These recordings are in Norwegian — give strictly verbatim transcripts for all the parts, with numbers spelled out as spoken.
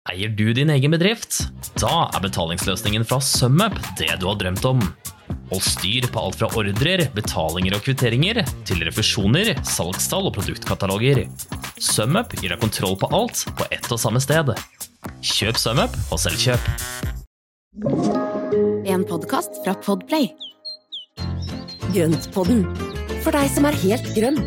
Eier du din egen bedrift? Da er betalingsløsningen fra SumUp det du har drømt om. Hold styr på alt fra ordrer, betalinger og kvitteringer, til refusjoner, salgstall og produktkataloger. SumUp gir deg kontroll på alt på ett og samme sted. Kjøp SumUp og selvkjøp. En podcast fra Podplay. Grøntpodden, for deg som er helt grønn.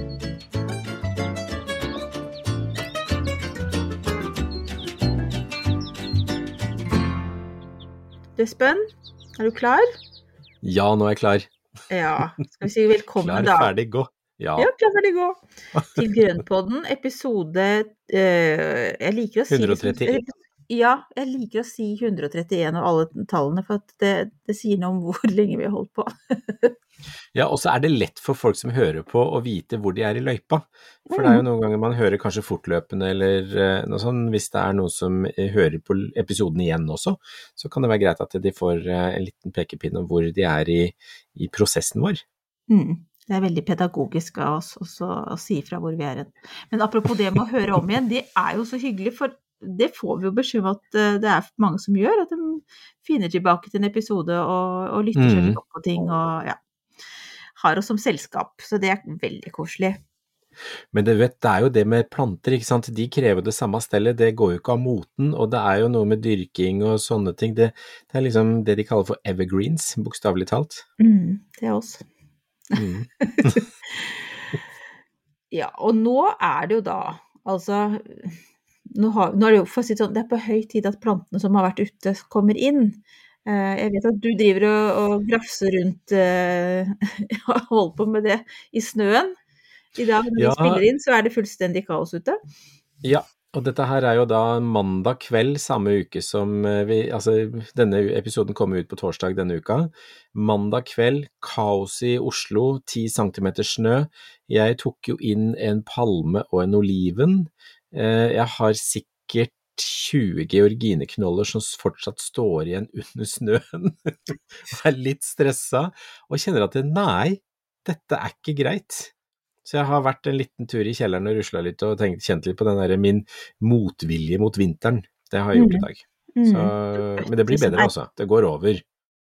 Espen, er du klar? Ja, nå er jeg klar. Ja, skal vi si velkommen klar, da. Klar, ferdig, gå. Ja, ja klar, ferdig, gå. Til Grøntpodden, episode, uh, jeg liker å si... hundre og trettien. Ja, jeg liker å si hundre og trettien og alle tallene, for at det, det sier noe om hvor lenge vi har holdt på. Ja, og så er det lett for folk som hører på å vite hvor de er i løypa. For det er jo noen ganger man hører kanskje fortløpende, eller noe sånt, hvis det er noen som hører på episoden igjen også, så kan det være greit at de får en liten pekepinn om hvor de er i, i prosessen vår. Mm. Det er veldig pedagogisk av oss også å si fra hvor vi er. Men apropos det med å høre om igjen, det er jo så hyggelig, for det får vi jo beskjed om at det er mange som gjør, at de finner tilbake til en episode og, og lytter seg litt opp på ting, og ja, har oss som selskap, så det er veldig koselig. Men det, vet, det er jo det med planter, ikke sant? De krever det samme stedet, det går jo ikke av moten, og det er jo noe med dyrking og sånne ting, det, det er liksom det de kaller for evergreens, bokstavelig talt. Mm, det er oss. Mm. Ja, og nå er det jo da, altså... Nå, har, nå er det jo for å si sånn, det er på høy tid at plantene som har vært ute kommer inn. Eh, jeg vet at du driver og, og grafser rundt, eh, holder på med det i snøen. I dag når Ja. vi spiller inn, så er det fullstendig kaos ute. Ja, og dette her er jo da mandag kveld samme uke som vi, altså denne episoden kommer ut på torsdag denne uka. Mandag kveld, kaos i Oslo, ti centimeter snø. Jeg tok jo inn en palme og en oliven. Jeg har sikkert tjue georgineknoller som fortsatt står igjen under snøen. Jeg er litt stresset og kjenner at det, nei, dette er ikke greit. Så jeg har vært en liten tur i kjelleren og ruslet litt og tenkt, kjent litt på den der, min motvilje mot vinteren. Det har jeg gjort i dag. Så, men det blir bedre også. Det går over.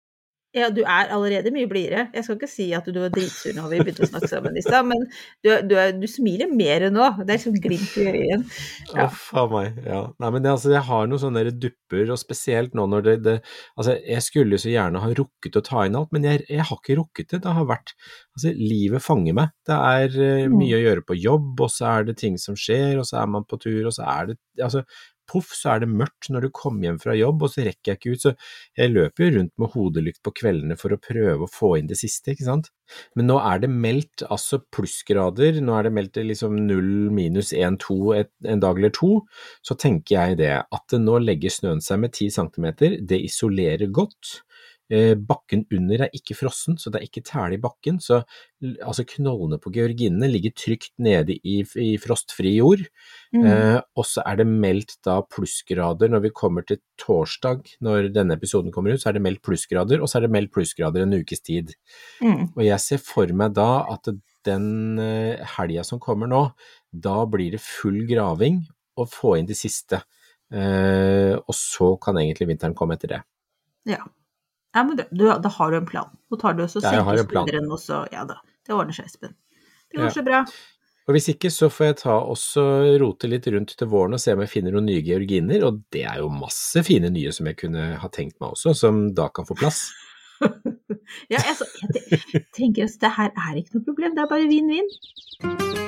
Ja, du er allerede mye blidere. Jeg skal ikke si at du var dritsur når vi begynte å snakke sammen i sted, men du, du, du smiler mer nå. Det er sånn glimt i øyen. Ja. Å, faen meg, ja. Nei, men det, altså, jeg har noen sånne dupper, og spesielt nå når det, det altså, jeg skulle så gjerne ha rukket å ta inn alt, men jeg, jeg har ikke rukket det. Det har vært, altså, livet fanger meg. Det er uh, mye å gjøre på jobb, og så er det ting som skjer, og så er man på tur, og så er det, altså, puff, så er det mørkt når du kommer hjem fra jobb, og så rekker jeg ikke ut, så jeg løper jo rundt med hodelykt på kveldene for å prøve å få inn det siste, ikke sant? Men nå er det meldt, altså plussgrader, nå er det meldt liksom null, minus en, to, et, en dag eller to, så tenker jeg det, at det nå legger snøen seg med ti centimeter, det isolerer godt, bakken under er ikke frossen, så det er ikke tæle i bakken, så altså knollene på georginene ligger trygt nede i, i frostfri jord, mm. eh, og så er det meldt da plussgrader når vi kommer til torsdag, når denne episoden kommer ut, så er det meldt plussgrader, og så er det meldt plussgrader en ukes tid. Mm. Og jeg ser for meg da at den uh, helgen som kommer nå, da blir det full graving og få inn det siste, eh, og så kan egentlig vinteren komme etter det. Ja. Ja, men du, da har du en plan. Nå tar du også senker skulderen, og så, ja da, det ordner seg, Espen. Det går ja. Så bra. Og hvis ikke, så får jeg ta også rote litt rundt til våren og se om jeg finner noen nye georginer, og det er jo masse fine nye som jeg kunne ha tenkt meg også, som da kan få plass. Ja, altså, jeg tenker at det her er ikke noe problem, det er bare vinn-vinn.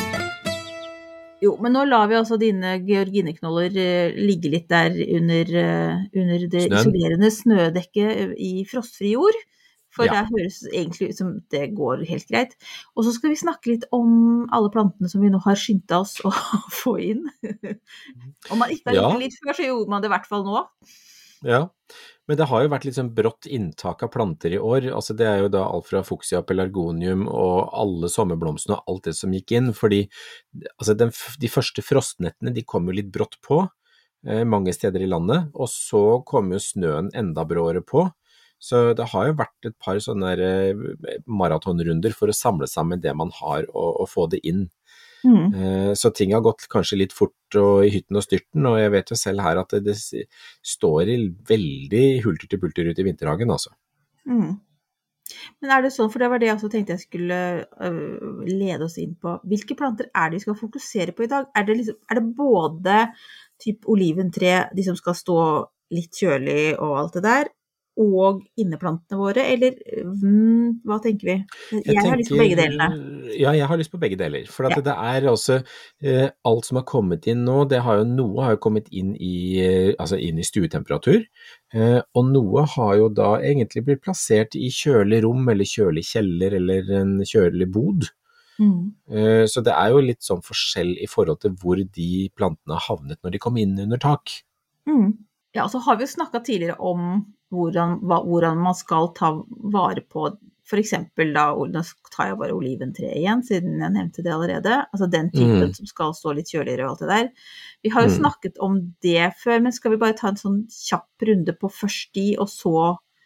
Jo, men nå lar vi altså dine georgineknoller uh, ligge litt der under, uh, under det Snøen. Isolerende snødekket i frostfri jord, for ja. Det høres egentlig ut som det går helt greit. Og så skal vi snakke litt om alle plantene som vi nå har skyndt oss å få inn. Om man ikke har gjort det litt før, så gjorde man det i hvert fall nå. Ja, men det har jo vært litt sånn brått inntak av planter i år, altså det er jo da alt fra fuchsia, pelargonium og alle sommerblomstene og alt det som gikk inn, fordi altså den, de første frostnettene de kom jo litt brått på eh, mange steder i landet, og så kom jo snøen enda bråere på, så det har jo vært et par sånne eh, maratonrunder for å samle sammen det man har og, og få det inn. Mm. Eh, så ting har gått kanskje litt fort og i hytten og styrten, og jeg vet jo selv her at det, det står i veldig hulter til bulter ut i vinterhagen, altså. Mm. Men er det sånn, for det var det jeg også tenkte jeg skulle øh, lede oss inn på, hvilke planter er det vi skal fokusere på i dag? Er det, liksom, er det både typ oliventre, de som skal stå litt kjølig og alt det der, og inneplantene våre, eller mm, hva tenker vi? Jeg, jeg har lyst på begge delene. Ja, jeg har lyst på begge deler, for at Ja. det er også eh, alt som har kommet inn nå, det har jo, noe har jo kommet inn i, eh, altså inn i stuetemperatur, eh, og noe har jo da egentlig blitt plassert i kjølig rom, eller kjølig kjeller, eller en kjølig bod. Mm. Eh, så det er jo litt sånn forskjell i forhold til hvor de plantene har havnet når de kom inn under tak. Mm. Ja, så har vi jo snakket tidligere om hvordan, hva, hvordan man skal ta vare på, for eksempel da, nå tar jeg bare oliventre igjen, siden jeg nevnte det allerede, altså den typen Mm. som skal stå litt kjøligere og alt det der. Vi har jo Mm. snakket om det før, men skal vi bare ta en sånn kjapp runde på først de, og så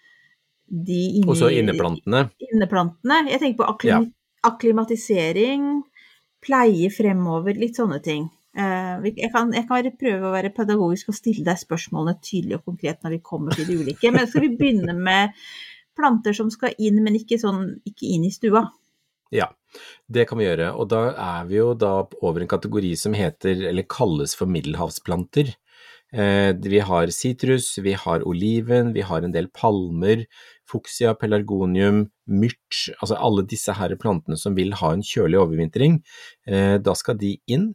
de inni, Og så inneplantene. inneplantene. Jeg tenker på akklim, akklimatisering, pleie fremover, litt sånne ting. Uh, jeg, kan, jeg kan prøve å være pedagogisk og stille deg spørsmålene tydelig og konkret når vi kommer til de ulike, men skal vi begynne med planter som skal inn, men ikke, sånn, ikke inn i stua? Ja, det kan vi gjøre, og da er vi jo da over en kategori som heter, eller kalles for middelhavsplanter. Eh, vi har citrus, vi har oliven, vi har en del palmer, fuchsia, pelargonium, myrts, altså alle disse her plantene som vil ha en kjølig overvintring. Eh, da skal de inn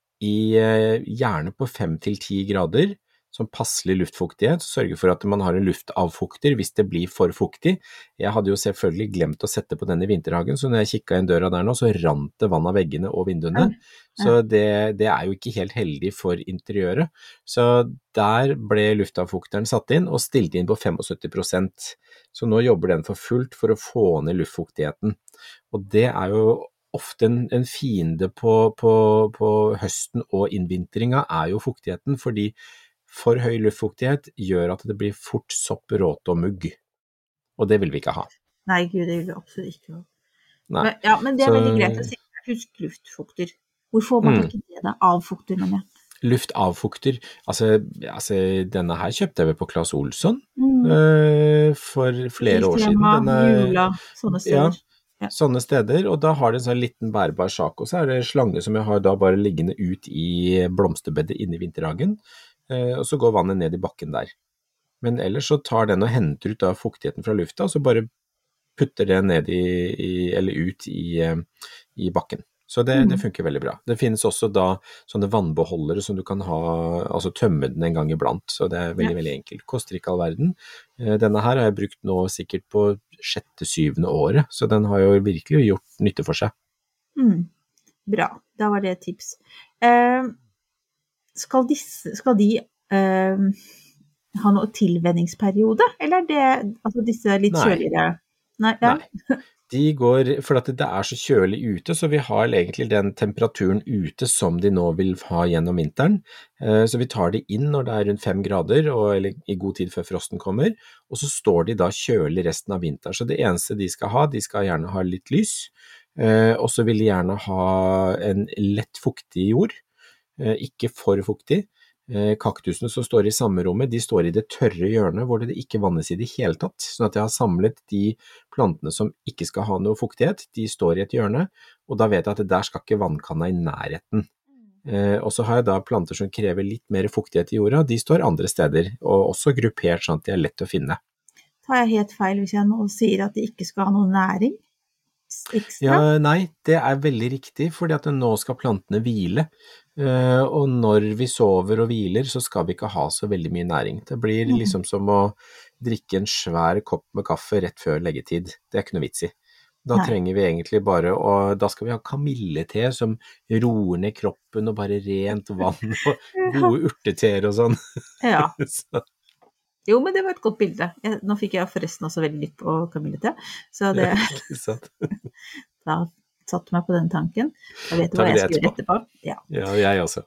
i eh, gjerne på fem til ti grader, som passelig luftfuktighet, så sørge for at man har en luftavfukter hvis det blir for fuktig. Jeg hadde jo selvfølgelig glemt å sette på denne vinterhagen, så når jeg kikket inn døra der nå, så rant det vann av veggene og vinduene, Ja. Ja. så det, det er jo ikke helt heldig for interiøret. Så der ble luftavfukteren satt inn og stilt inn på syttifem prosent, så nå jobber den for fullt for å få ned luftfuktigheten. Og det er jo ofte en, en fiende på, på, på høsten og innvintringa er jo fuktigheten, fordi for høy luftfuktighet gjør at det blir fort sopp, råte og mugg, og det vil vi ikke ha. Nei, gud, det vil vi absolutt ikke ha. Nei. Men, ja, men det er Så- veldig greit å si. Husk luftfukter. Hvor får man Mm. tak i det da? Avfukter, mener jeg. Luftavfukter, altså, altså denne her kjøpte jeg vel på Claes Olsson Mm. eh, for flere år siden. Biltema, Denne- Jula, sånne steder. Ja. Sånne steder, og da har det en sånn liten bærbar sak, og så er det slange som jeg har da bare liggende ut i blomsterbedet inne i vinterhagen, eh, og så går vannet ned i bakken der. Men ellers så tar den og henter ut da fuktigheten fra lufta, og så bare putter det ned i, i eller ut i, eh, i bakken. Så det, Mm. det funker veldig bra. Det finnes også da sånne vannbeholdere som du kan ha, altså tømme den en gang iblant, så det er veldig, Ja. veldig enkelt. Koster ikke all verden. Eh, Denne her har jeg brukt nå sikkert på sjette, syvende året, så den har jo virkelig gjort nytte for seg. Mm. Bra, da var det et tips. Eh, skal, disse, skal de eh, ha noe tilvenningsperiode, eller er det altså disse litt Nei. kjøligere? Nei, ja. Nei. De går, for at det er så kjølig ute, så vi har egentlig den temperaturen ute som de nå vil ha gjennom vinteren. Eh, Så vi tar de inn når det er rundt fem grader, og, eller i god tid før frosten kommer, og så står de da kjølig resten av vinteren. Så det eneste de skal ha, de skal gjerne ha litt lys, eh, og så vil de gjerne ha en lett fuktig jord, eh, ikke for fuktig. Eh, Kaktusene som står i samme rommet, de står i det tørre hjørnet hvor det ikke vannes i det hele tatt, sånn at jeg har samlet de plantene som ikke skal ha noe fuktighet, de står i et hjørne, og da vet jeg at der skal ikke vannkanna i nærheten. Eh, og så har jeg da planter som krever litt mer fuktighet i jorda, de står andre steder, og også gruppert sånn at de er lett å finne. Tar jeg helt feil hvis jeg nå sier at de ikke skal ha noe næring ekstra? Ja, nei, det er veldig riktig, fordi at nå skal plantene hvile, eh, og når vi sover og hviler, så skal vi ikke ha så veldig mye næring. Det blir Mhm. liksom som å drikke en svær kopp med kaffe rett før leggetid. Det er ikke noe vits i. Da Nei. trenger vi egentlig bare, og da skal vi ha kamillete som roer ned kroppen og bare rent vann og gode urteteer og sånn. Ja. Så, Jo, men det var et godt bilde. Jeg, nå fikk jeg forresten også veldig lytt på kamillete, så det, ikke sant? da satte meg på den tanken. Da vet du Tar hva vi jeg det skal gjøre etterpå. Ja. Ja, jeg også.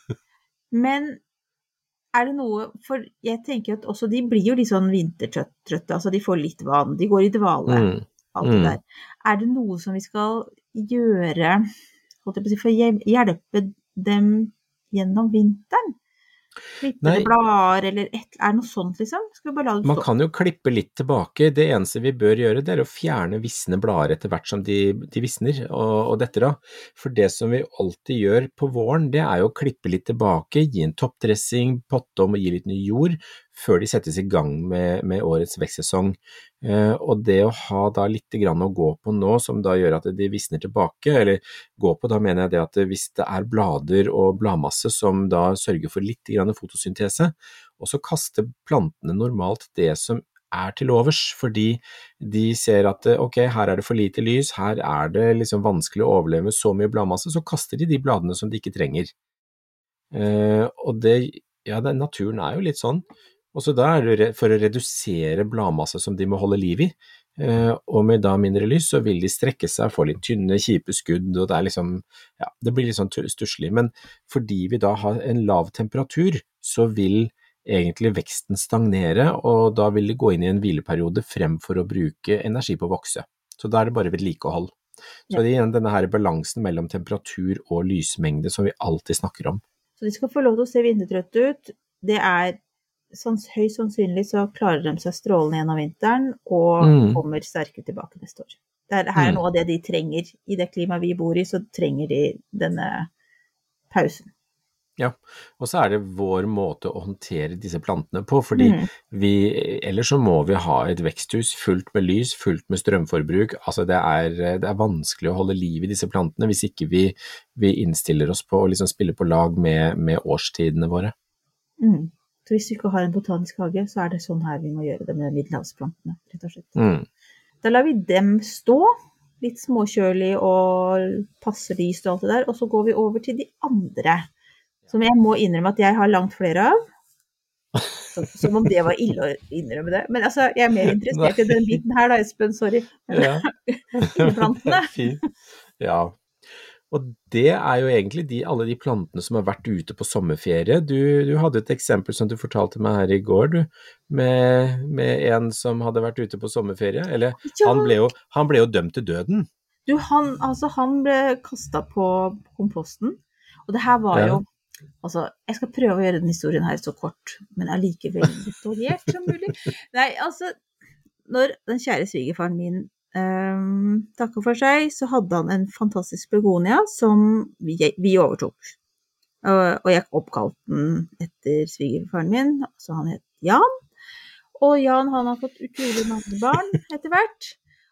Men er det noe, for jeg tenker at også de blir jo litt sånn vintertrøtte, altså de får litt vann, de går i dvale, Mm. alt det Mm. der. Er det noe som vi skal gjøre, holdt jeg på å si, for å hjem- hjelpe dem gjennom vinteren? Klippe Nei. det blader, eller et, er det noe sånt liksom? Skal vi bare la det Man stå? kan jo klippe litt tilbake. Det eneste vi bør gjøre, det er å fjerne visne blader etter hvert som de, de visner og, og dette da. For det som vi alltid gjør på våren, det er jo å klippe litt tilbake, gi en toppdressing, potte om og gi litt ny jord, før de settes i gang med, med årets vekstsesong. Eh, og det å ha da litt grann å gå på nå, som da gjør at de visner tilbake, eller gå på, da mener jeg det at hvis det er blader og bladmasse som da sørger for litt grann fotosyntese, og så kaster plantene normalt det som er til overs, fordi de ser at ok, her er det for lite lys, her er det liksom vanskelig å overleve med så mye bladmasse, så kaster de de bladene som de ikke trenger. Eh, og det, ja, det, naturen er jo litt sånn, og så da er det for å redusere bladmasse som de må holde liv i, eh, og med da mindre lys så vil de strekke seg, få litt tynne, kjipe skudd, og det er liksom, ja, det blir litt sånn stusslig, men fordi vi da har en lav temperatur, så vil egentlig veksten stagnere, og da vil det gå inn i en hvileperiode fremfor å bruke energi på å vokse. Så da er det bare vedlikehold. Så det er igjen denne her balansen mellom temperatur og lysmengde som vi alltid snakker om. Så de skal få lov til å se vintertrøtte ut. Det er sånn, høyst sannsynlig så klarer de seg strålende gjennom vinteren og Mm. kommer sterke tilbake neste år. Det er, her er Mm. noe av det de trenger. I det klimaet vi bor i, så trenger de denne pausen. Ja, og så er det vår måte å håndtere disse plantene på, fordi Mm. vi, ellers så må vi ha et veksthus fullt med lys, fullt med strømforbruk, altså det er, det er vanskelig å holde liv i disse plantene hvis ikke vi, vi innstiller oss på å liksom spille på lag med, med årstidene våre. Mm. Så hvis vi ikke har en botanisk hage, så er det sånn her vi må gjøre det med middelhavsplantene, rett og slett. Mm. Da lar vi dem stå, litt småkjølig og passe lyst og alt det der, og så går vi over til de andre, som jeg må innrømme at jeg har langt flere av. Som, som om det var ille å innrømme det. Men altså, jeg er mer interessert i den biten her da, Espen, sorry. Ja. Plantene. Fint. Ja. Og det er jo egentlig de, alle de plantene som har vært ute på sommerferie. Du, du hadde et eksempel som du fortalte meg her i går, du, med, med en som hadde vært ute på sommerferie, eller Ja. han, ble jo, han ble jo dømt til døden. Du, han, altså, han ble kastet på komposten, og det her var Ja. jo, altså, jeg skal prøve å gjøre den historien her så kort, men allikevel detaljert som mulig. Nei, altså, når den kjære svigerfaren min um, takket for seg, så hadde han en fantastisk begonia som vi, vi overtok. Og, og jeg oppkalt den etter svigerfaren min, så han het Jan. Og Jan, han har fått utrolig mange barn etter hvert.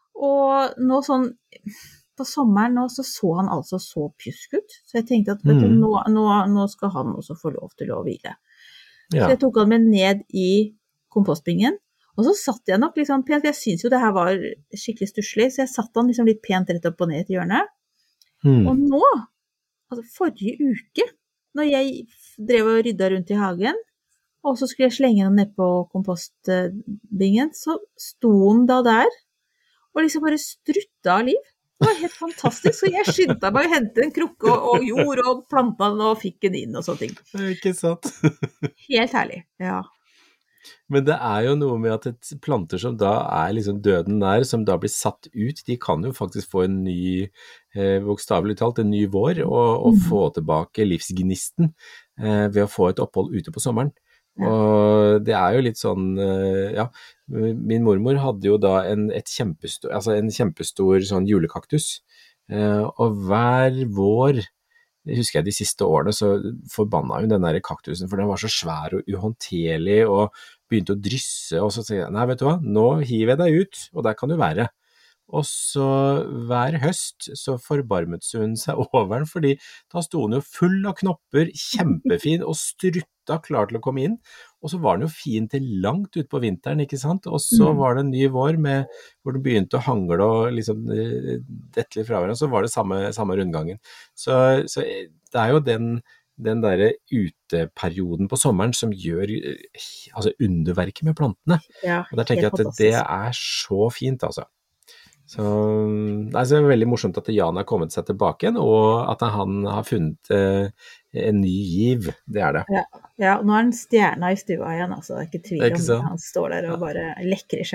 Og nå sånn, på sommeren nå, så så han altså så pjusk ut. Så jeg tenkte at, vet du, Mm. nå, nå, nå skal han også få lov til å hvile. Ja. Så jeg tok han med ned i kompostbingen, og så satt jeg nok litt sånn pent, jeg synes jo det her var skikkelig stusslig, så jeg satt han liksom litt pent rett opp og ned til hjørnet. Mm. Og nå, altså forrige uke, når jeg drev og rydda rundt i hagen, og så skulle jeg slenge den ned på kompostbingen, så sto den da der, og liksom bare strutta av liv. Det var helt fantastisk, så jeg skyndte meg å hente en krukke og, og jord og planta den og fikk den inn og sånne ting. Ikke sant? Helt herlig, ja. Men det er jo noe med at et planter som da er liksom døden nær, som da blir satt ut, de kan jo faktisk få en ny, eh, bokstavelig talt, en ny vår, og, og Mm. få tilbake livsgnisten eh, ved å få et opphold ute på sommeren. Ja. Og det er jo litt sånn, eh, ja, min mormor hadde jo da en, et kjempestor, altså en kjempestor sånn julekaktus, eh, og hver vår, det husker jeg de siste årene, så forbanna hun den der kaktusen, for den var så svær og uhåndterlig, og begynte å drysse, og så sier jeg, nei, vet du hva, nå hiver jeg deg ut, og der kan du være. Og så hver høst så forbarmet hun seg over den, fordi da sto den jo full av knopper, kjempefin, og strutta klar til å komme inn, og så var den jo fin til langt ut på vinteren, ikke sant? Og så Mm. var det en ny vår med, hvor den begynte å hangle og liksom eh, dette litt fra hverandre, så var det samme, samme rundgangen. Så, så det er jo den, den der uteperioden på sommeren som gjør eh, altså underverket med plantene. Ja, Og der tenker jeg helt at det fantastisk. er så fint, altså. Så, nei, så det er veldig morsomt at Jan har kommet seg tilbake igjen, og at han har funnet eh, en ny giv, det er det. Ja, nå er han stjerna i stua igjen, altså, det er ikke tvil Ikke om sant? han står der og bare lekrer seg.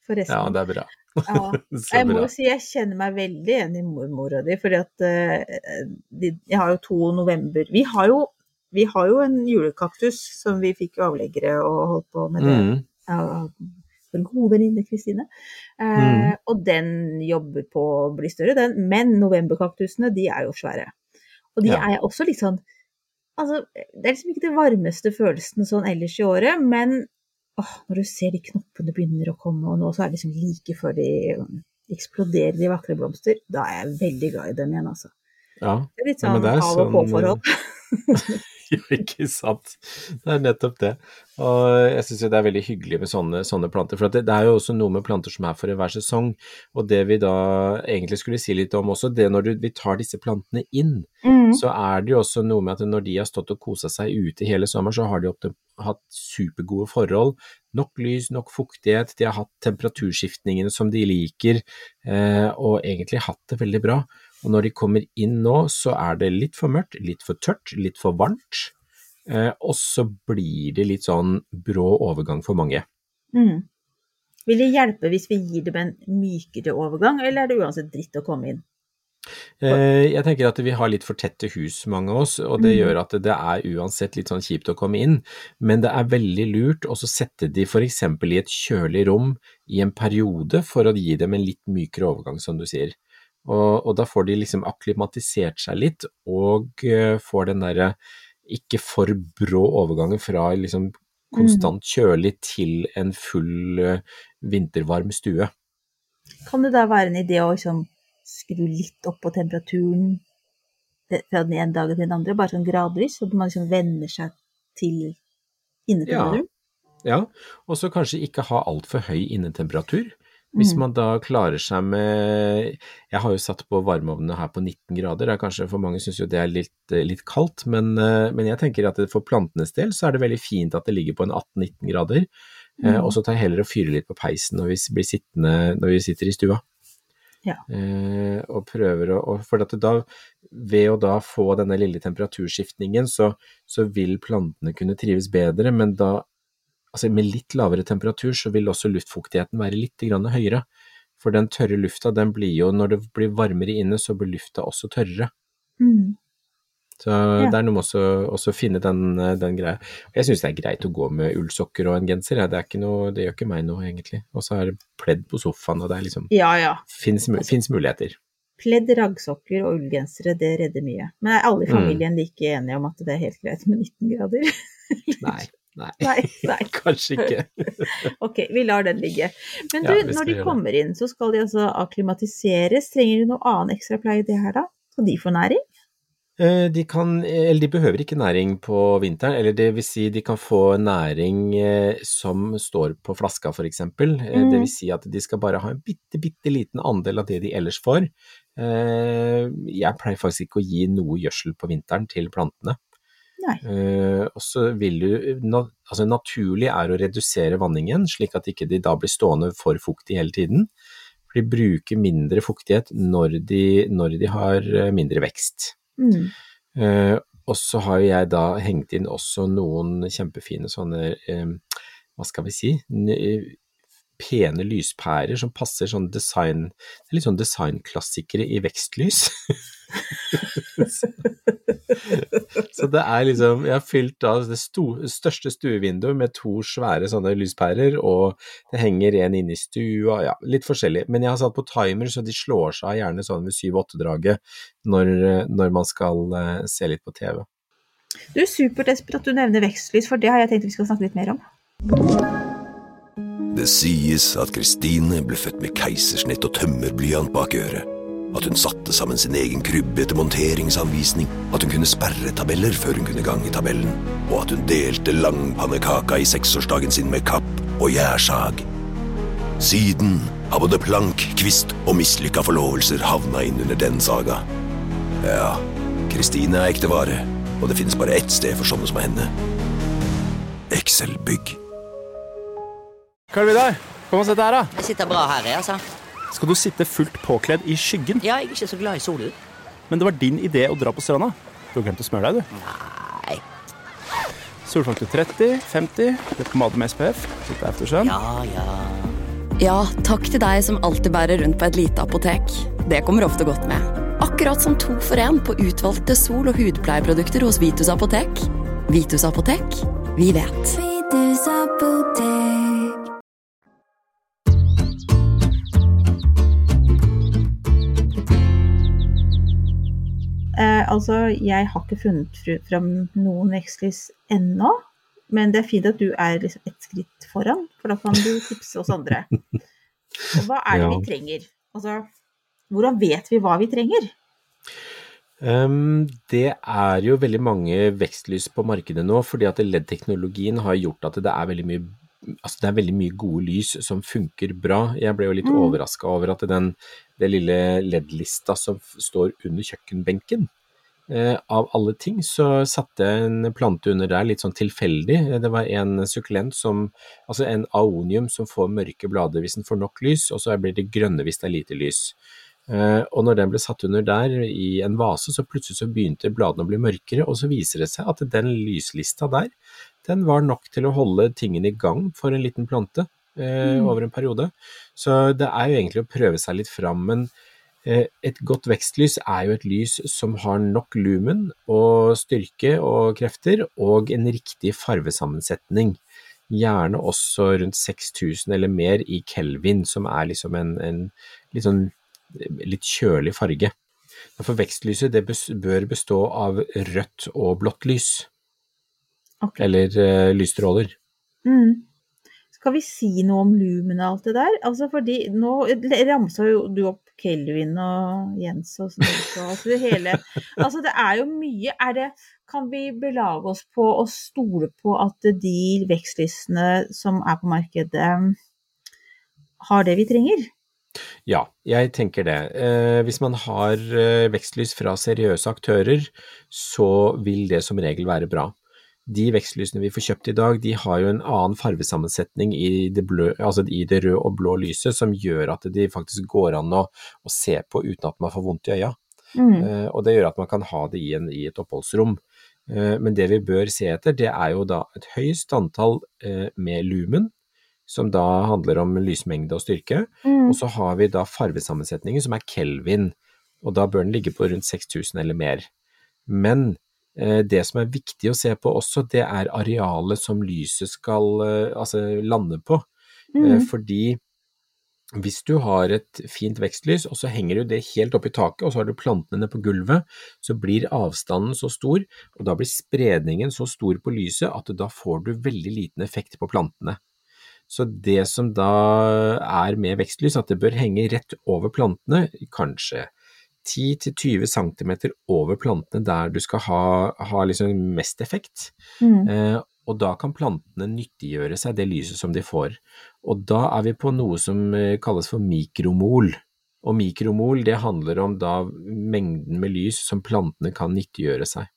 forresten. Ja, det er bra. Ja. Så Jeg må bra. jo si jeg kjenner meg veldig enig i mormora di, fordi at eh, de, jeg har jo to november. Vi har jo, vi har jo en julekaktus som vi fikk avleggere og holdt på med det. Mm. Ja, for gode venninne Kristine. Eh, Mm. Og den jobber på å bli større, den. Men novemberkaktusene, de er jo svære. Og de Ja. er også litt sånn, altså, det er liksom ikke det varmeste følelsen sånn ellers i året, men åh, når du ser de knoppene begynner å komme, og nå så er det liksom like før de eksploderer i vakre blomster, da er jeg veldig glad i dem igjen, altså. Ja. Det er litt Ja, men sånn det er av og sånn, på-forhold. Ja, ikke sant. Det er nettopp det. Og jeg synes jo det er veldig hyggelig med sånne, sånne planter, for at det, det er jo også noe med planter som er for hver sesong, og det vi da egentlig skulle si litt om også, det når du, vi tar disse plantene inn, Mm. så er det jo også noe med at når de har stått og koset seg ute hele sommer, så har de opp, hatt supergode forhold, nok lys, nok fuktighet, de har hatt temperaturskiftningene som de liker, eh, og egentlig hatt det veldig bra. Og når de kommer inn nå, så er det litt for mørkt, litt for tørt, litt for varmt, eh, og så blir det litt sånn brå overgang for mange. Mm. Vil det hjelpe hvis vi gir dem en mykere overgang, eller er det uansett dritt å komme inn? Eh, jeg tenker at vi har litt for tette hus, mange av oss, og det Mm. gjør at det er uansett litt sånn kjipt å komme inn, men det er veldig lurt å så sette de for eksempel i et kjølig rom i en periode for å gi dem en litt mykere overgang, som du sier. Og, og da får de liksom akklimatisert seg litt, og uh, får den der ikke for brå overgangen fra liksom konstant kjølig til en full uh, vintervarm stue. Kan det da være en idé å liksom skru litt opp på temperaturen fra den ene dagen til den andre, bare sånn gradvis, så man liksom venner seg til innetemperaturen? Ja, og så kanskje ikke ha alt for høy innetemperatur. Hvis man da klarer seg med, jeg har jo satt på varmeovnene her på nitten grader, det er kanskje for mange synes jo det er litt, litt kaldt, men, men jeg tenker at for plantenes del så er det veldig fint at det ligger på en atten nitten grader, mm. og så tar jeg heller og fyrer litt på peisen når vi blir sittende, når vi sitter i stua. Ja. Eh, og prøver å, og for at da, ved å da få denne lille temperaturskiftningen, så, så vil plantene kunne trives bedre, men da altså med litt lavere temperatur så vil også luftfuktigheten være litt grann høyere, for den tørre lufta, den blir jo, når det blir varmere inne, så blir lufta også tørrere. Mm. Så ja. Det er noe med også, også finne den, den greia. Jeg synes det er greit å gå med ullsokker og en genser, ja. det, er ikke noe, det gjør ikke meg noe egentlig. Og så er det pledd på sofaen, og det er liksom, ja, ja. Finns, finns muligheter. Pledd, raggsokker og ullgensere, det redder mye. Men er alle i familien mm. like enige om at det er helt greit med nitten grader? Nei. Nei. Nei, nei. Kanskje ikke. Ok, vi lar den ligge. Men du, ja, når de kommer inn, så skal de altså akklimatiseres. Trenger de noe annen ekstra pleie det her da? Skal de få næring? De kan, eller de behøver ikke næring på vinteren, eller det vil si de kan få næring som står på flaska for eksempel. Mm. Det vil si at de skal bare ha en bitte, bitte liten andel av det de ellers får. Jeg pleier faktisk ikke å gi noe gjødsel på vinteren til plantene. Uh, og så vil du, na, altså naturlig er å redusere vanningen, slik at ikke de da blir stående for fuktig hele tiden, for de bruker mindre fuktighet når de, når de har mindre vekst. Mm. Uh, og så har jeg da hengt inn også noen kjempefine sånne, uh, hva skal vi si, pene lyspærer som passer sånn design, det er litt sånn designklassikere i vekstlys. så, så det er liksom, jeg har fylt da det sto, største stuevinduet med to svære sånne lyspærer, og det henger en inne i stua, ja, litt forskjellig. Men jeg har satt på timer, så de slår seg gjerne sånn ved syv åtte draget når, når man skal uh, se litt på T V. Du er superdesperat at du nevner vekstlys, for det har jeg tenkt vi skal snakke litt mer om. Det sies at Kristine ble født med keisersnitt og tømmerblyant bak øret, at hun satte sammen sin egen krybbe etter monteringsanvisning, at hun kunne sperre tabeller før hun kunne gange tabellen, og at hun delte langpannekaka i seksårsdagen sin med kapp og gjærsag. Siden har både plank, kvist og mislykka forlovelser havna inn under den saga. Ja, Kristine er ekte vare, og det finnes bare ett sted for sånne som henne. Excel-bygg. Karl Vidar, kom og sett her da. Jeg sitter bra her, altså. Skal du sitte fullt påkledd i skyggen? Ja, jeg er ikke så glad i solen. Men det var din idé å dra på stranda. Du har glemt å smøre deg, du. Nei. Solfaktor tretti, femti, litt pomade med S P F, litt aftersun. Ja, ja. Ja, takk til deg som alltid bærer rundt på et lite apotek. Det kommer ofte godt med. Akkurat som to for en på utvalgte sol- og hudpleieprodukter hos Vitus Apotek. Vitus Apotek, vi vet. Vitus Apotek. Eh, altså, jeg har ikke funnet frem noen vekstlys ennå, men det er fint at du er liksom et skritt foran, for da kan du tipse oss andre. Og hva er det Ja. vi trenger? Altså, hvordan vet vi hva vi trenger? Um, det er jo veldig mange vekstlys på markedet nå, fordi at L E D-teknologien har gjort at det er veldig mye, altså det er veldig mye gode lys som funker bra. Jeg ble jo litt Mm. overrasket over at den, det lille L E D-lista som f- står under kjøkkenbenken, eh, av alle ting, så satte jeg en plante under der litt sånn tilfeldig. Det var en sukkulent som, altså en aonium som får mørke blader hvis den får nok lys, og så blir det grønne hvis det er lite lys. Uh, og når den ble satt under der i en vase, så plutselig så begynte bladene å bli mørkere, og så viser det seg at den lyslista der, den var nok til å holde tingene i gang for en liten plante uh, Mm. over en periode. Så det er jo egentlig å prøve seg litt fram, men uh, et godt vekstlys er jo et lys som har nok lumen og styrke og krefter, og en riktig farvesammensetning. Gjerne også rundt seks tusen eller mer i Kelvin, som er liksom en, en litt sånn litt kjølig farge. For vekstlyset det bes- bør bestå av rødt og blått lys, Ok. eller uh, lysstråler. Mm. Skal vi si noe om lumen og alt det der? Altså, fordi nå ramser jo du opp Kelvin og Jens og sånn, og altså det hele. Altså, det er jo mye. Er det, kan vi belage oss på å stole på at de vekstlysene som er på markedet har det vi trenger? Ja, jeg tenker det. Eh, hvis man har eh, vekstlys fra seriøse aktører, så vil det som regel være bra. De vekstlysene vi får kjøpt i dag, de har jo en annen farvesammensetning i det, blø, altså i det røde og blå lyset, som gjør at de faktisk går an å, å se på uten at man får vondt i øya. Mm. Eh, og det gjør at man kan ha det i, en, i et oppholdsrom. Eh, men det vi bør se etter, det er jo da et høyst antall eh, med lumen, som da handler om lysmengde og styrke, Mm. og så har vi da farvesammensetningen som er Kelvin, og da bør den ligge på rundt seks tusen eller mer. Men eh, det som er viktig å se på også, det er arealet som lyset skal eh, altså lande på, Mm. eh, fordi hvis du har et fint vekstlys, og så henger du det helt opp i taket, og så har du plantene nede på gulvet, så blir avstanden så stor, og da blir spredningen så stor på lyset, at da får du veldig liten effekt på plantene. Så det som da er med vekstlys, at det bør henge rett over plantene, kanskje ti til tyve centimeter over plantene der du skal ha, ha liksom mest effekt. Mm. Eh, og da kan plantene nyttiggjøre seg det lyset som de får. Og da er vi på noe som eh, kalles for mikromol. Og mikromol, det handler om da mengden med lys som plantene kan nyttiggjøre seg.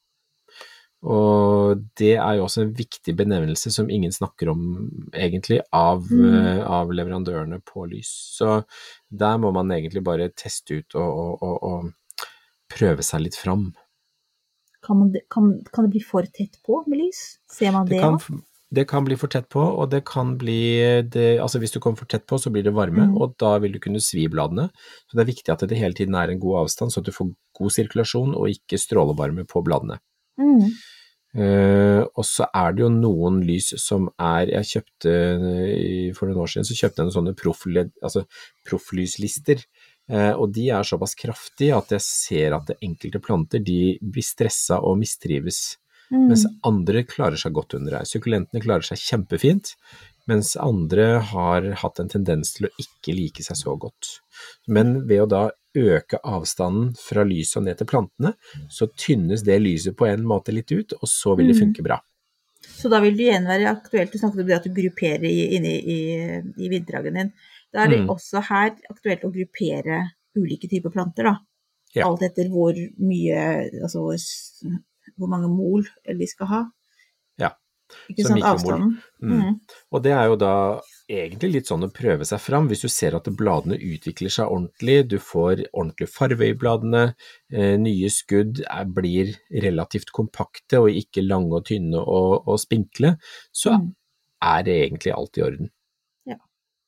Og det er jo også en viktig benevnelse som ingen snakker om egentlig av, Mm. eh, av leverandørene på lys. Så der må man egentlig bare teste ut og, og, og, og prøve seg litt fram. Kan, man, kan, kan det bli for tett på med lys? Ser man Det det kan, også? det kan bli for tett på, og det kan bli, det, altså hvis du kommer for tett på, så blir det varme, Mm. og da vil du kunne svi bladene. Så det er viktig at det hele tiden er en god avstand, så at du får god sirkulasjon og ikke strålevarme på bladene. Mm. Uh, og så er det jo noen lys som er, jeg kjøpte uh, for noen år siden, så kjøpte jeg en sånne proffled, altså profflyslister, uh, og de er såpass kraftige at jeg ser at det enkelte planter, de blir stresset og mistrives, Mm. mens andre klarer seg godt under her. Sukkulentene klarer seg kjempefint, mens andre har hatt en tendens til å ikke like seg så godt. Men ved å da øke avstanden fra lyset og ned til plantene, så tynnes det lyset på en måte litt ut, og så vil det Mm. funke bra. Så da vil det igjen være aktuelt, du snakket om det at du grupperer i, inne i, i vinddragen din. Da er det Mm. også her aktuelt å gruppere ulike typer planter da. Ja. Alt etter hvor mye, altså hvor, s- hvor mange mol vi skal ha. Ja, Ikke så sant, mikromol. avstanden. Mm. Mm. Og det er jo da egentlig litt sånn å prøve seg fram, hvis du ser at bladene utvikler seg ordentlig, du får ordentlig farve i bladene, eh, nye skudd er, blir relativt kompakte og ikke lange og tynne og, og spinkle, så Mm. er det egentlig alt i orden.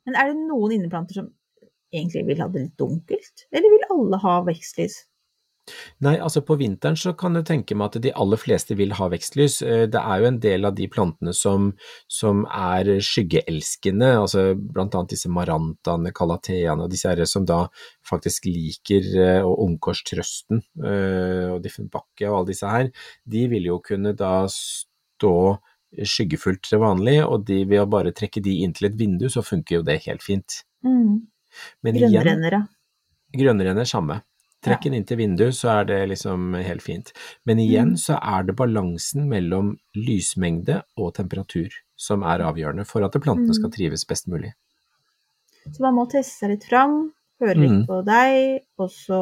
Men er det noen inneplanter som egentlig vil ha det litt dunkelt? Eller vil alle ha vekstlys? Nei, altså på vinteren så kan jeg tenke meg at de aller fleste vil ha vekstlys. Det er jo en del av de plantene som, som er skyggeelskende, altså blant annet disse marantaene, calatheaene og disse her som da faktisk liker, og ungkorstrøsten og diffenbacke og alle disse her, de vil jo kunne da stå skyggefullt til vanlig, og de vil jo bare trekke de inn til et vindu, så funker jo det helt fint. Mm. Grønnrenner, ja. Grønnrenner samme. Trekk den inn til vindu, så er det liksom helt fint. Men igjen så er det balansen mellom lysmengde og temperatur som er avgjørende for at plantene skal trives best mulig. Så man må teste seg litt fram, høre litt mm. på deg, og så,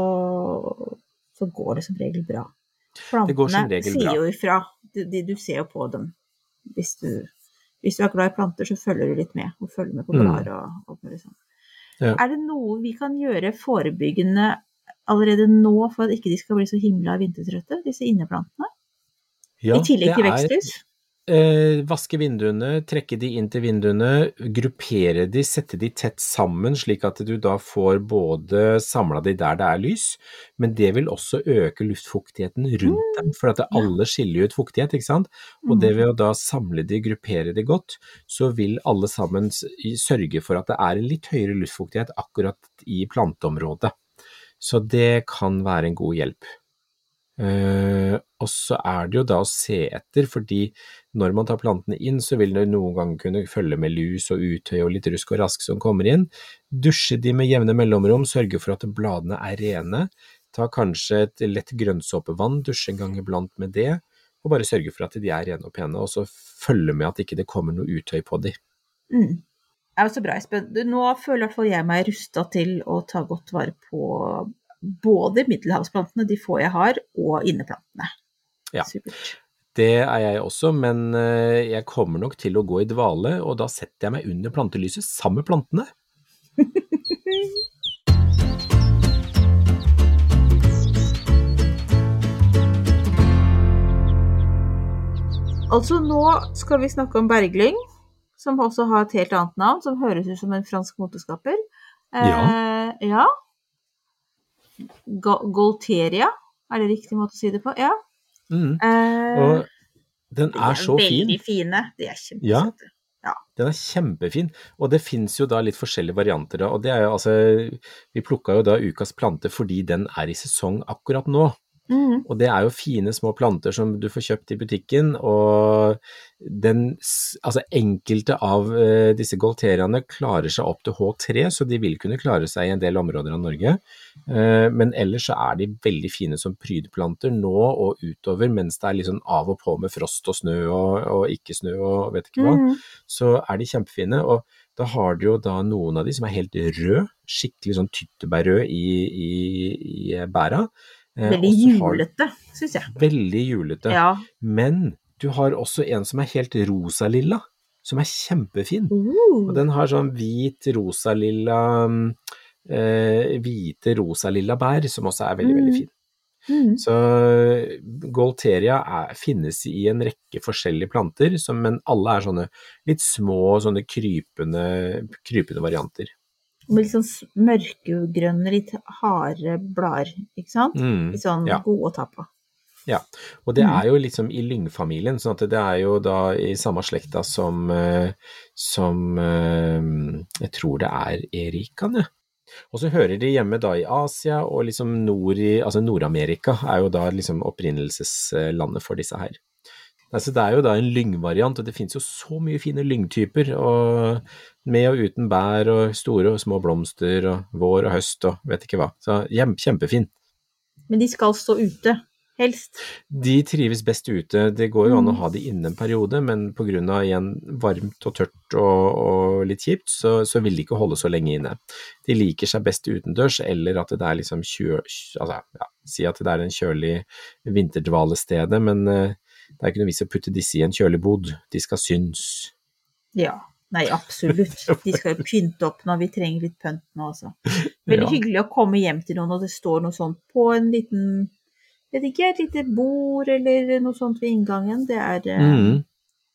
så går det som regel bra. Plantene sier jo ifra, du, du ser jo på dem. Hvis du, hvis du er glad i planter, så følger du litt med, og følger med på blader mm. og alt mulig sånn. Ja. Er det noe vi kan gjøre forebyggende allerede nå for at ikke de skal bli så himla vintertrøtte, disse inneplantene? Ja, I tillegg til veksthus? Eh, vaske vinduene, trekke de inn til vinduene, gruppere de, sette de tett sammen, slik at du da får både samlet de der det er lys, men det vil også øke luftfuktigheten rundt dem, for at alle skiller ut fuktighet, ikke sant? Og det ved å da samle de, gruppere de godt, så vil alle sammen sørge for at det er en litt høyere luftfuktighet akkurat i planteområdet. Så det kan være en god hjelp. Uh, og så er det jo da å se etter, fordi når man tar plantene inn, så vil det noen ganger kunne følge med lus og uthøy og litt rusk og rask som kommer inn. Dusje de med jevne mellomrom, sørge for at bladene er rene. Ta kanskje et lett grønnsåpevann, dusje en gang iblant med det, og bare sørge for at de er rene og pene, og så følge med at ikke det kommer noe uthøy på de. Mm. Det er jo så bra, Espen. Nå føler i hvert fall jeg meg rustet til å ta godt vare på både middelhavsplantene, de få jeg har, og inneplantene. Ja, supert. Det er jeg også, men jeg kommer nok til å gå i dvale, og da setter jeg meg under plantelyset sammen med plantene. Altså, nå skal vi snakke om berglyng, som også har et helt annet navn, som høres ut som en fransk moteskaper. Ja. Eh, ja. Gaultheria, er det riktig måte å si det på? Ja. Mm. Eh, og den er, er så fin. Veldig fine, det er kjempesøte. Ja. Ja. Den er kjempefin, og det finnes jo da litt forskjellige varianter, og det er jo altså, vi plukket jo da ukas plante fordi den er i sesong akkurat nå. Mm. Og det er jo fine små planter som du får kjøpt i butikken, og den, altså enkelte av uh, disse gaultheriaene klarer seg opp til H tre, så de vil kunne klare seg i en del områder av Norge, uh, men ellers så er de veldig fine som prydplanter nå og utover, mens det er liksom av og på med frost og snø og, og ikke snø og vet ikke hva, mm. så er de kjempefine, og da har du jo da noen av de som er helt rød, skikkelig sånn tyttebærrød i, i, i bæra. Veldig julete, synes jeg. Veldig julete, ja. Men du har også en som er helt rosa-lilla, som er kjempefin. Uh. Og den har sånn hvit rosa-lilla, eh, hvite rosa-lilla bær, som også er veldig, mm. veldig fin. Mm. Så gaultheria er, finnes i en rekke forskjellige planter, som, men alle er sånne litt små, sånne krypende, krypende varianter. Med litt sånn mørkegrønne, litt harde blader, ikke sant? Mm, litt sånn ja. gode å ta på. Ja, og det er jo liksom i lyngfamilien, sånn at det er jo da i samme slekta som, som jeg tror det er erikan, ja. Og så hører de hjemme da i Asia, og liksom nord i, altså Nord-Amerika er jo da liksom opprinnelseslandet for disse her. Altså det er jo da en lyngvariant, og det finnes jo så mye fine lyngtyper, og med og uten bær, og store og små blomster, og vår og høst, og vet ikke hva. Så kjempefin. Men de skal stå ute, helst? De trives best ute. Det går jo an å ha de inne en periode, men på grunn av igjen varmt og tørt og, og litt kjipt, så, så vil de ikke holde så lenge inne. De liker seg best utendørs, eller at det er liksom kjø, altså, ja, si at det er en kjølig vinterdvalestede, men det er ikke noe vits å putte disse i en kjølig bod. De skal synes. Ja, nei, absolutt. De skal jo pynte opp når vi trenger litt pønt nå også. Veldig ja. Hyggelig å komme hjem til noen, og det står noe sånt på en liten, vet ikke, et lite bord eller noe sånt ved inngangen. Det er, mm.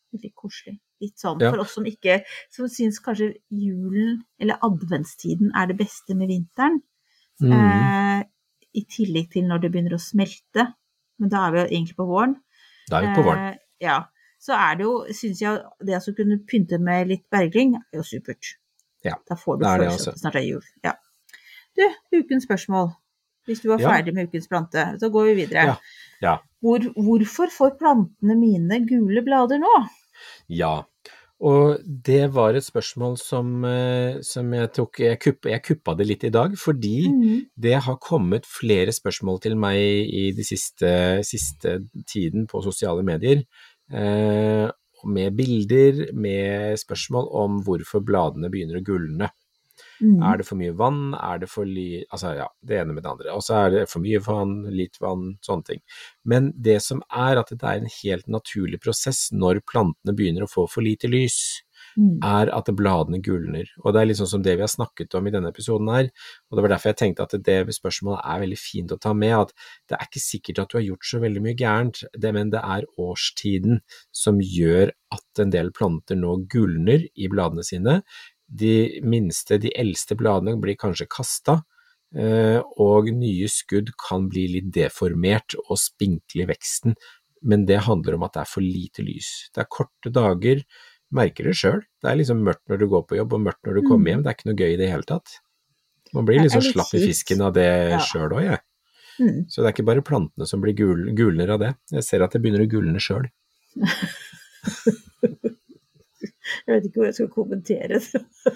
veldig koselig. Litt sånn, Ja. for oss som ikke, som synes kanskje julen eller adventstiden er det beste med vinteren, Mm. eh, i tillegg til når det begynner å smelte, men da er vi jo egentlig på våren. Da er vi på våren. Eh, ja, så er det jo, synes jeg, det å kunne pynte med litt bergling er jo supert. Ja, Da får du det er det følelse også. at det snart er jul. Ja. Du, ukens spørsmål. Hvis du var Ja. ferdig med ukens plante, så går vi videre. Ja. Ja. Hvor, hvorfor får plantene mine gule blader nå? Ja, og det var et spørsmål som, eh, som jeg tok, jeg, kupp, jeg kuppa det litt i dag, fordi Mhm. det har kommet flere spørsmål til meg i de siste, siste tiden på sosiale medier, eh, med bilder, med spørsmål om hvorfor bladene begynner å gulne. Mhm. Er det for mye vann? Er det for li... Altså, ja, det ene med det andre. Og så er det for mye vann, litt vann, sånne ting. Men det som er at det er en helt naturlig prosess når plantene begynner å få for lite lys, Mhm. er at bladene gulner. Og det er liksom som det vi har snakket om i denne episoden her, og det var derfor jeg tenkte at det spørsmålet er veldig fint å ta med, at det er ikke sikkert at du har gjort så veldig mye gærent, det, men det er årstiden som gjør at en del planter nå gulner i bladene sine. De minste, de eldste bladene blir kanskje kastet, eh, og nye skudd kan bli litt deformert og spinkle i veksten, men det handler om at det er for lite lys. Det er korte dager, merker det selv. Det er liksom mørkt når du går på jobb og mørkt når du kommer hjem, det er ikke noe gøy i det hele tatt. Man blir Det er liksom litt slapp i kjipt. fisken av det Ja. selv også, jeg. Mhm. Så det er ikke bare plantene som blir gul, gulner av det. Jeg ser at det begynner å gulne selv. Jeg vet ikke hvor jeg skal kommentere det.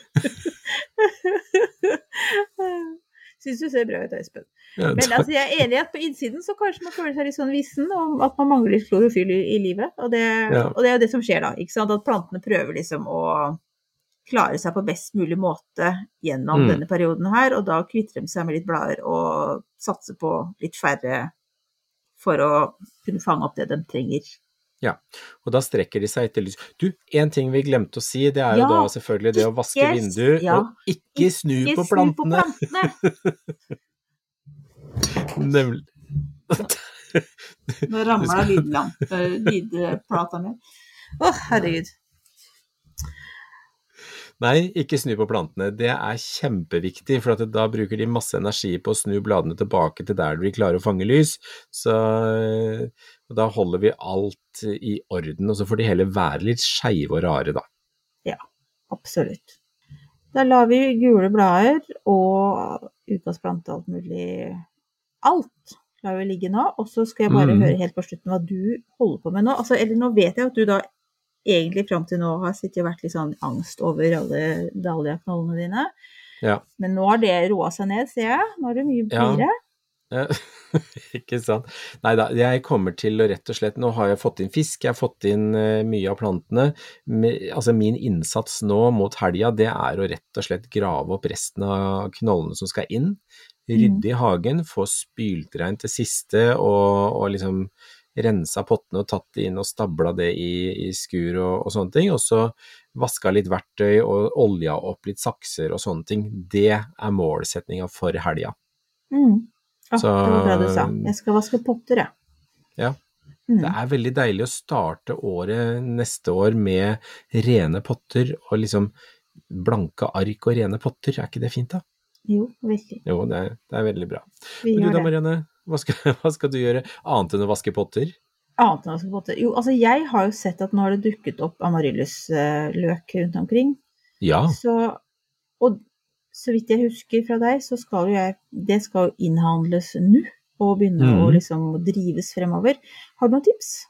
Synes du ser bra ut, Espen. Ja, Men takk. altså, jeg er enig i at på innsiden så kanskje man føler seg litt sånn vissen, og at man mangler litt klorofyll i, i livet. Og det, Ja. og det er jo det som skjer da, ikke sant? At plantene prøver liksom å klare seg på best mulig måte gjennom Mm. denne perioden her, og da kvitter de seg med litt blader og satser på litt færre for å kunne fange opp det de trenger. Ja, og da strekker de seg etter lys. Du, en ting vi glemte å si, det er jo Ja, da selvfølgelig det å vaske ikke- vindu, ja, og ikke snu Ikke på snu på plantene. plantene! Nemlig. Nå ramler lydlampe, lydplata mi. Å, herregud. Nei, ikke snu på plantene. Det er kjempeviktig, for at da bruker de masse energi på å snu bladene tilbake til der de klarer å fange lys. Så og da holder vi alt i orden, og så får de heller være litt skeive og rare da. Ja, absolutt. Da lar vi gule blader og ukas plante alt mulig, alt lar vi ligge nå, og så skal jeg bare Mm. høre helt på slutten hva du holder på med nå. Altså, eller nå vet jeg at du da egentlig frem til nå har sittet og vært litt sånn angst over alle dahlia-knollene dine, Ja. men nå har det roet seg ned, ser jeg. Nå er det mye Ja. blidere. Ja, ikke sant. Neida, jeg kommer til å rett og slett, nå har jeg fått inn fisk, jeg har fått inn eh, mye av plantene, Me, altså min innsats nå mot helga, det er å rett og slett grave opp resten av knollene som skal inn, rydde i hagen, få spylt reint det siste, og, og liksom rensa pottene og tatt det inn og stabla det i, i skur og, og sånne ting, og så vaska litt verktøy og olja opp litt sakser og sånne ting. Det er målsetningen for helga. Mm. Ja, Så- det var bra du sa. Jeg skal vaske potter, jeg. Ja. Mm. Det er veldig deilig å starte året neste år med rene potter og liksom blanke ark og rene potter. Er ikke det fint da? Jo, veldig. Jo, det er, det er veldig bra. Vi Men du gjør da, det. Marianne, hva skal, hva skal du gjøre annet enn å vaske potter? Annet enn å vaske potter. Jo, altså jeg har jo sett at nå har det dukket opp amaryllis-løk rundt omkring. Ja, Så, og så vidt jeg husker fra deg, så skal jo jeg, det skal jo innhandles nå, og begynne Mhm. å liksom drives fremover. Har du noen tips?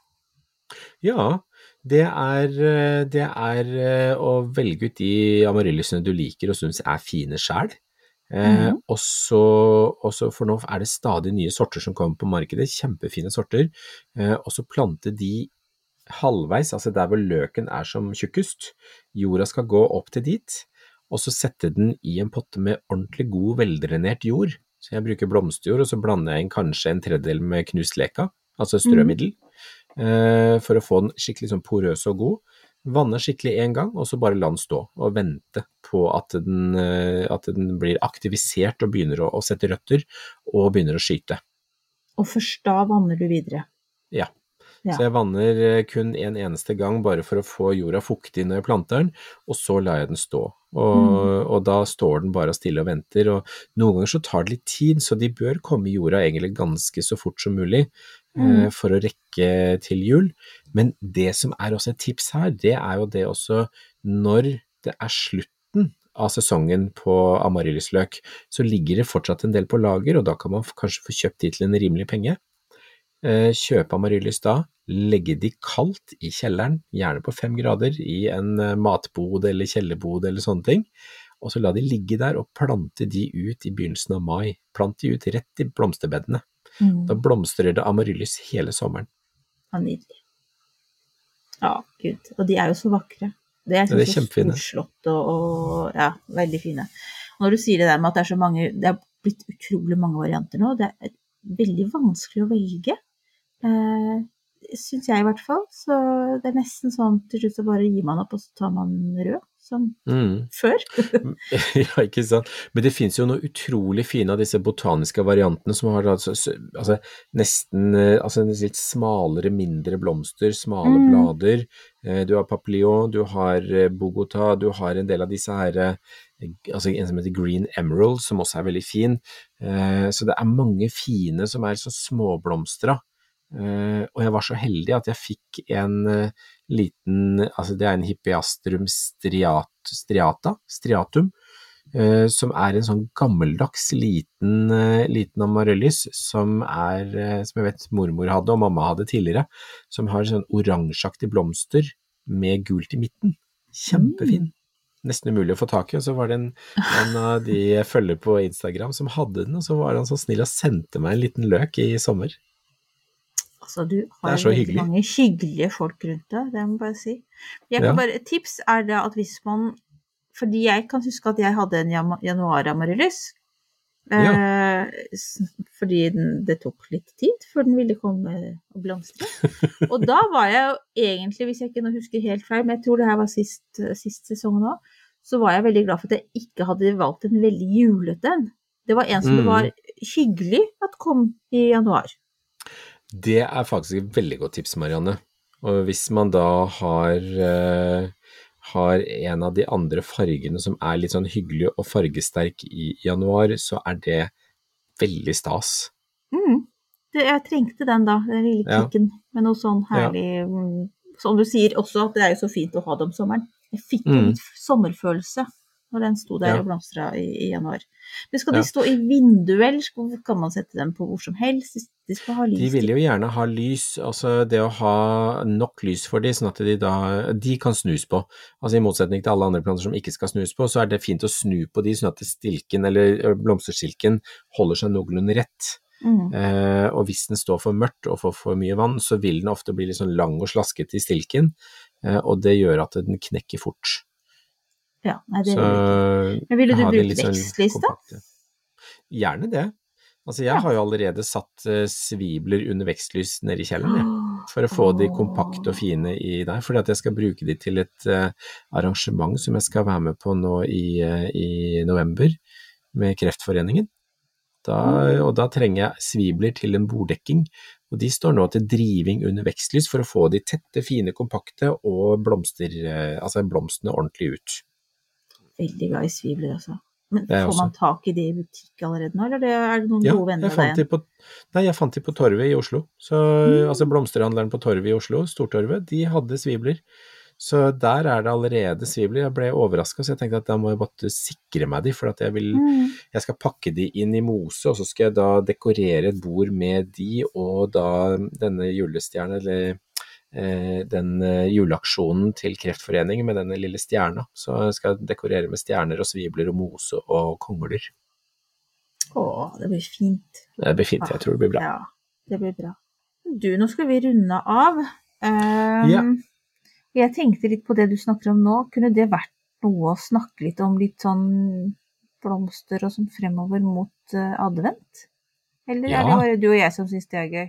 ja. Det er, eh, det er eh, å velge ut de amaryllisene du liker og synes er fine selv. Eh, Mhm. og så, og så for nå er det stadig nye sorter som kommer på markedet, kjempefine sorter, eh, og så plante de halvveis, altså der hvor løken er som tjukkest. Jorda skal gå opp til dit, og så sette den i en potte med ordentlig god, veldrenert jord. Så jeg bruker blomsterjord, og så blander jeg inn kanskje en tredjedel med knust leka, altså strømiddel, eh, for å få den skikkelig sånn porøs og god. Vanne skikkelig en gang, og så bare la den stå, og vente på at den, eh, at den blir aktivisert og begynner å, å sette røtter, og begynner å skyte. Og først da vanner du videre. Ja. Ja. Så jeg vanner kun en eneste gang bare for å få jorda fuktig når jeg planter den, og så lar jeg den stå. Og, Mm. og da står den bare stille og venter, og noen ganger så tar det litt tid, så de bør komme i jorda egentlig ganske så fort som mulig Mm. eh, for å rekke til jul. Men det som er også et tips her, det er jo det også når det er slutten av sesongen på amaryllisløk, så ligger det fortsatt en del på lager, og da kan man kanskje få kjøpt de til en rimelig penge. Eh, kjøpe amaryllis da, legge de kaldt i kjelleren, gjerne på fem grader i en eh, matbod eller kjellerbod eller sånne ting, og så la de ligge der og plante de ut i begynnelsen av mai. Plant de ut rett i blomsterbeddene. Mm. Da blomstrer det amaryllis hele sommeren. Ja, nydelig. Ja, Gud. Og de er jo så vakre. Det er, Ja, de er så kjempefine. storslått og, og ja, veldig fine. Og når du sier det der med at det er så mange, det er blitt utrolig mange varianter nå, det er veldig vanskelig å velge, eh, synes jeg i hvert fall. Så det er nesten sånn til slutt så bare gir man opp, og så tar man rød, som Mm. før. Ja, ikke sant. Men det finnes jo noe utrolig fine av disse botaniske variantene som har altså, altså, nesten eh, altså, en litt smalere, mindre blomster, smale Mm. blader. Eh, Du har papillon, du har eh, Bogota, du har en del av disse her, eh, altså en som heter Green Emerald, som også er veldig fin. Eh, Så det er mange fine som er så småblomstra. Eh, og jeg var så heldig at jeg fikk en eh, liten, altså det er en Hippeastrum striat, striata, striatum, eh, som er en sånn gammeldags liten, eh, liten amaryllis, som er, eh, som jeg vet mormor hadde og mamma hadde tidligere, som har sånn oransjeaktig blomster med gult i midten. Kjempefin. Nesten umulig å få tak i, og så var det en, en av de jeg følger på Instagram som hadde den, og så var han så snill og sendte meg en liten løk i sommer. Altså, du Det har er så veldig hyggelig. mange hyggelige folk rundt deg, det må jeg bare si. Jeg kan Ja. bare, et tips er det at hvis man, fordi jeg kan huske at jeg hadde en jam- januar-amaryllis, eh, s- fordi den, det tok litt tid før den ville komme og blomstre. Og da var jeg jo egentlig, hvis jeg ikke nå husker helt feil, men jeg tror det her var sist, sist sesong nå, så var jeg veldig glad for at jeg ikke hadde valgt en veldig julete en. Det var en som det Mm. var hyggelig at kom i januar. Det er faktisk et veldig godt tips, Marianne. Og hvis man da har, eh, har en av de andre fargene som er litt sånn hyggelig og fargesterk i januar, så er det veldig stas. Mm. Det, jeg trengte den da, den lille Ja. kikken med noe sånn Ja. herlig, mm, som du sier også, at det er jo så fint å ha det om sommeren. Jeg fikk jo Mm. litt sommerfølelse når den sto der Ja. og blomstra i, i januar. Men skal Ja. de stå i vinduet, eller skal- kan man sette dem på hvor som helst? De- De skal ha lys. De vil jo gjerne ha lys, altså det å ha nok lys for de, sånn at de da, de kan snus på. Altså i motsetning til alle andre planter som ikke skal snus på, så er det fint å snu på de, sånn at stilken eller blomsterstilken holder seg noenlunde rett. Mm. Eh, og hvis den står for mørkt og får for mye vann, så vil den ofte bli litt sånn lang og slaskete i stilken, eh, og det gjør at den knekker fort. Ja, nei, det Så vil jeg ikke. Men ville du ha de brukt litt sånn vekstlys da? kompakte. Gjerne det. Altså jeg Ja. har jo allerede satt eh, svibler under vekstlys nede i kjelleren, jeg, for å få de kompakte og fine i der, fordi at jeg skal bruke de til et eh, arrangement som jeg skal være med på nå i, eh, i november med Kreftforeningen. Da, og da trenger jeg svibler til en borddekking, og de står nå til driving under vekstlys for å få de tette, fine, kompakte og blomster, eh, altså blomstene ordentlig ut. Veldig glad i svibler, altså. Men Jeg får også. man tak i det i butikk allerede nå, eller er det noen Ja, gode venner jeg av fant de deg? på, nei, jeg fant de på Torvet i Oslo. Så, Mm. altså blomsterhandleren på Torvet i Oslo, Stortorvet, de hadde svibler. Så der er det allerede svibler. Jeg ble overrasket, så jeg tenkte at da må jeg bare sikre meg de, for at jeg vil, Mm. jeg skal pakke de inn i mose, og så skal jeg da dekorere et bord med de, og da denne julestjerne, eller eh, den eh, juleaksjonen til Kreftforeningen med denne lille stjerna. Så jeg skal dekorere med stjerner og svibler og mose og kongler. Å, det blir fint. Det blir fint, jeg tror det blir bra. Ja, det blir bra. Du, nå skal vi runde av. Um, Ja. Jeg tenkte litt på det du snakker om nå. Kunne det vært noe å snakke litt om, litt sånn blomster og sånn fremover mot uh, advent? Eller Ja. er det bare du og jeg som synes det er gøy?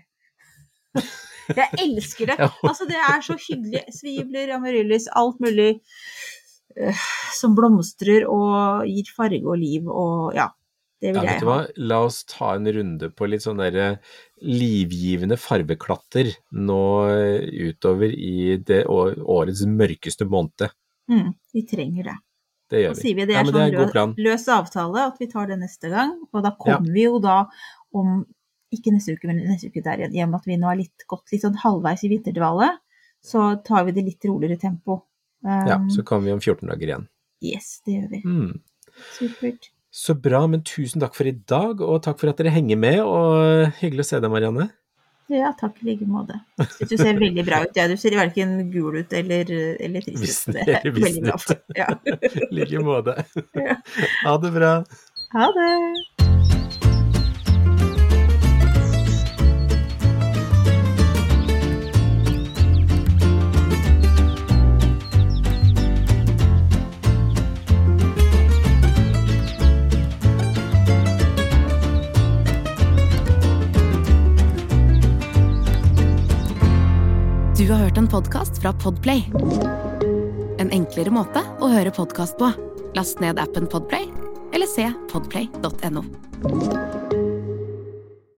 Jeg elsker det. Ja. Altså, det er så hyggelig. Svibler, amaryllis, alt mulig uh, som blomstrer og gir farge og liv og ja. Det vil Ja, vet jeg du hva? ha. La oss ta en runde på litt sånn der livgivende farveklatter nå utover i det å- årets mørkeste måned. Mm, vi trenger det. Det gjør Så vi. sier vi det Ja, er men det er sånn en god løs, plan. løs avtale, at vi tar det neste gang, og da Ja. kommer vi jo da om, ikke neste uke, men neste uke der igjen, i og med at vi nå er litt gått litt sånn halvveis i vinterdvalet, så tar vi det litt roligere tempo. Um, Ja, så kommer vi om fjorten dager igjen. Yes, det gjør vi. Mm. Supert. Så bra, men tusen takk for i dag, og takk for at dere henger med, og hyggelig å se deg, Marianne. Ja, takk i like måte. Du ser veldig bra ut, ja. Du ser hverken gul ut eller, eller trist ut. Vissen, Det er eller veldig bra. vissen ut. Ja. Like måte. Ja. Ha det bra. Ha det! Du har hørt en podcast fra Podplay. En enklere måte å høre podcast på. Last ned appen Podplay, eller se podplay punktum no.